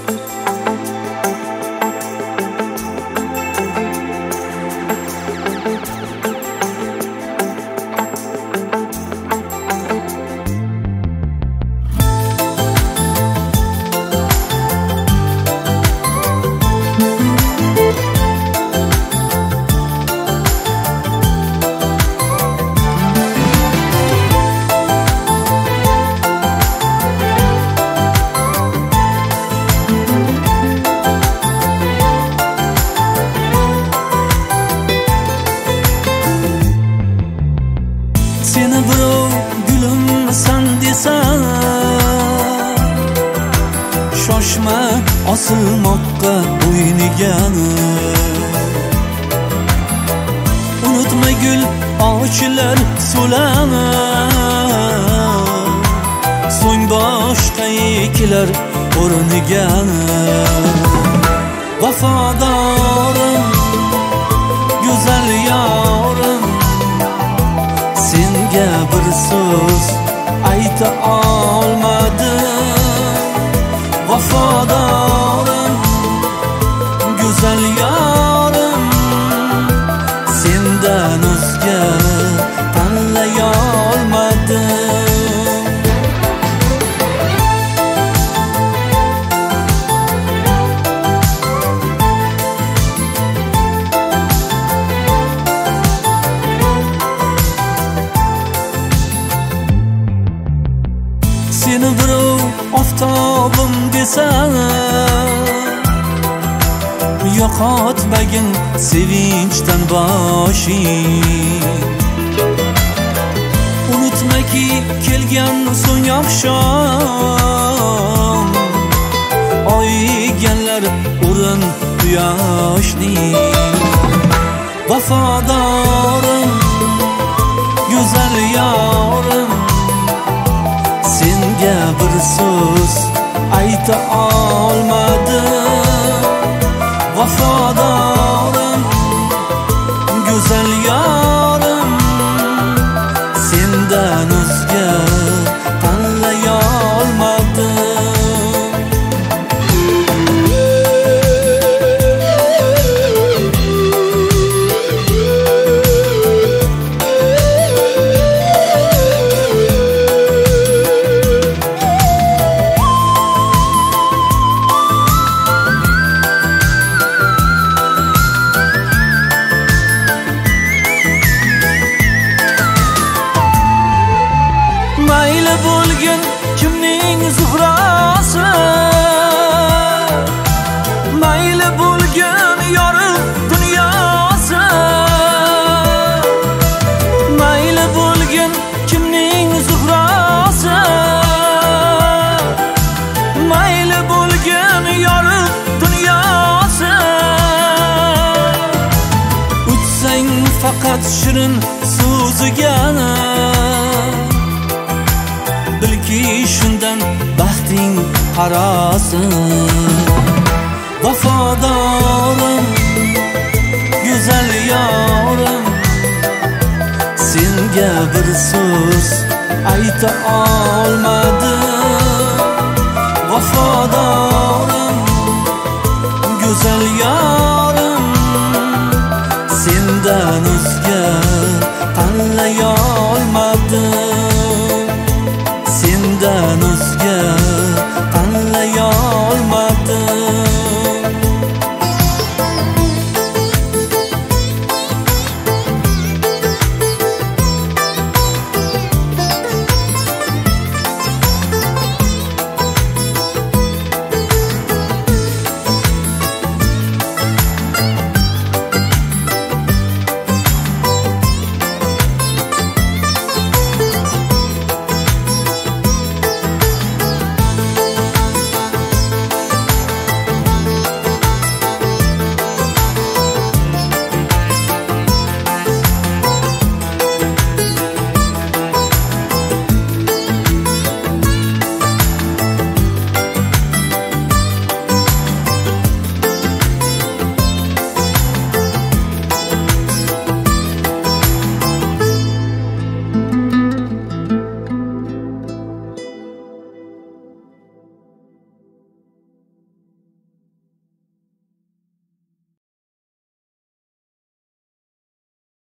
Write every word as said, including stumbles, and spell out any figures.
Seni birov gulumsan desa, shoshma osilmoqqa bo'yniga. Unutma gul ochilar so'lar, so'ng boshqa ekilar o'rniga. Vafodorim, go'zal yorim, senga bir so'z ayta olmadim. Vafodorim, go'zal yorim, sendan o'zga tanlay olmadim. Seni birov oftobim desa, yo'qotmagin sevinchdan boshing. Unutmaki kelgan so'ng oqshom, oyganlar o'rin quyoshning. Vafodorim, go'zal yorim, senga bir so'z ayta olmadim. Vafodorim, go'zal yorim, sendan o'zga tanlay olmadim. Mayli bo'lgin kimning zuhrasi, mayli bo'lgin yorug' dunyosi, mayli bo'lgin kimning zuhrasi, mayli bo'lgin yorug' dunyosi. Utsang faqat shirin so'ziga, bilki shundan baxting qarosin. Vafodorim, go'zal yorim, senga bir so'z ayta olmadim. Vafodorim,